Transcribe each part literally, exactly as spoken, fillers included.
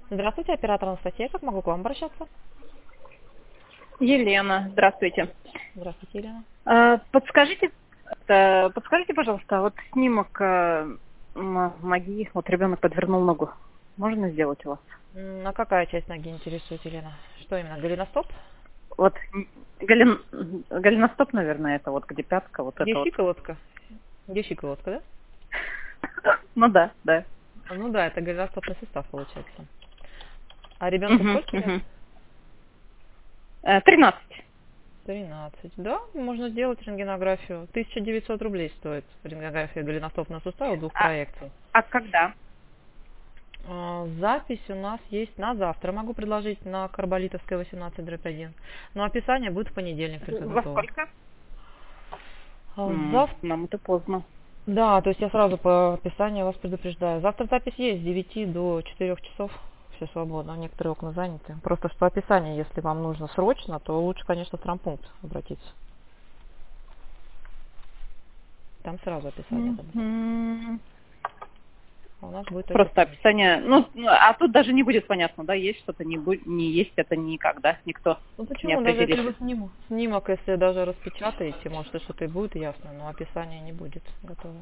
Здравствуйте, оператор Анастасия. Как могу к вам обращаться? Елена, здравствуйте. Здравствуйте, Елена. А, Подскажите, э, подскажите, пожалуйста, вот снимок э, м- ноги, вот ребенок подвернул ногу. Можно сделать у вас? М, А какая часть ноги интересует, Елена? Что именно, голеностоп? Вот м, голен- голеностоп, наверное, это вот где пятка, вот Где это вот. щиколотка? Где щиколотка, да? Ну да, да. А, Ну да, это голеностопный сустав получается. А ребенку Мгм, сколько лет? мгм. Э, тринадцать. Тринадцать. Да, можно сделать рентгенографию. тысяча девятьсот рублей стоит рентгенография голеностопного сустава двух А, проекций. а когда? А, Запись у нас есть на завтра. Могу предложить на Карболитовская восемнадцать дробь один. Но описание будет в понедельник только Во готово. сколько? А, М, Завтра. Нам это поздно. Да, то есть я сразу по описанию вас предупреждаю. Завтра запись есть с девяти до четырёх часов. Все свободно, некоторые окна заняты. Просто что описание, если вам нужно срочно, то лучше, конечно, в травмпункт обратиться. Там сразу описание дадут. Мгм. А у нас будет только Просто понедельник. описание. Ну, ну, а тут даже не будет понятно, да, есть что-то, не, будет, не есть это никак, да, никто Ну не почему? Даже если определит. вы снимок, снимок, если даже распечатаете, может и что-то и будет ясно, но описание не будет готово.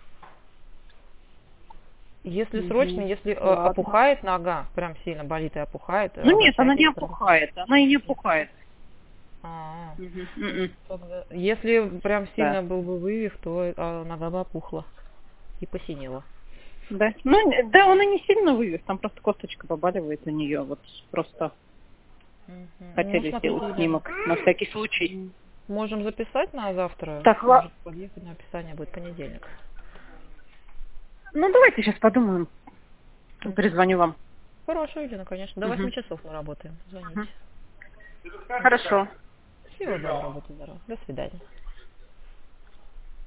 Если срочно, Мгм. если э, Ладно. опухает нога, прям сильно болит и опухает, э, Ну нет, она не обращайтесь к травмпункту. опухает, она и не опухает. А, Мгм. ну, Мгм. тогда- если прям Да. сильно был бы вывих, то а, нога бы опухла и посинела. Да. Ну, не- да, он и не сильно вывез, там просто косточка побаливает у нее, вот просто Мгм. Ну, хотели смотрите, сделать Елена, снимок на всякий случай. м, можем записать на завтра, Так, ла- может подъехать, но описание будет понедельник. ну давайте сейчас подумаем, Мгм. перезвоню вам. Хорошо, Елена, конечно. До восьми Мгм. часов мы работаем. Звоните. Мгм. Хорошо. Всего доброго, будьте здоровы. До свидания.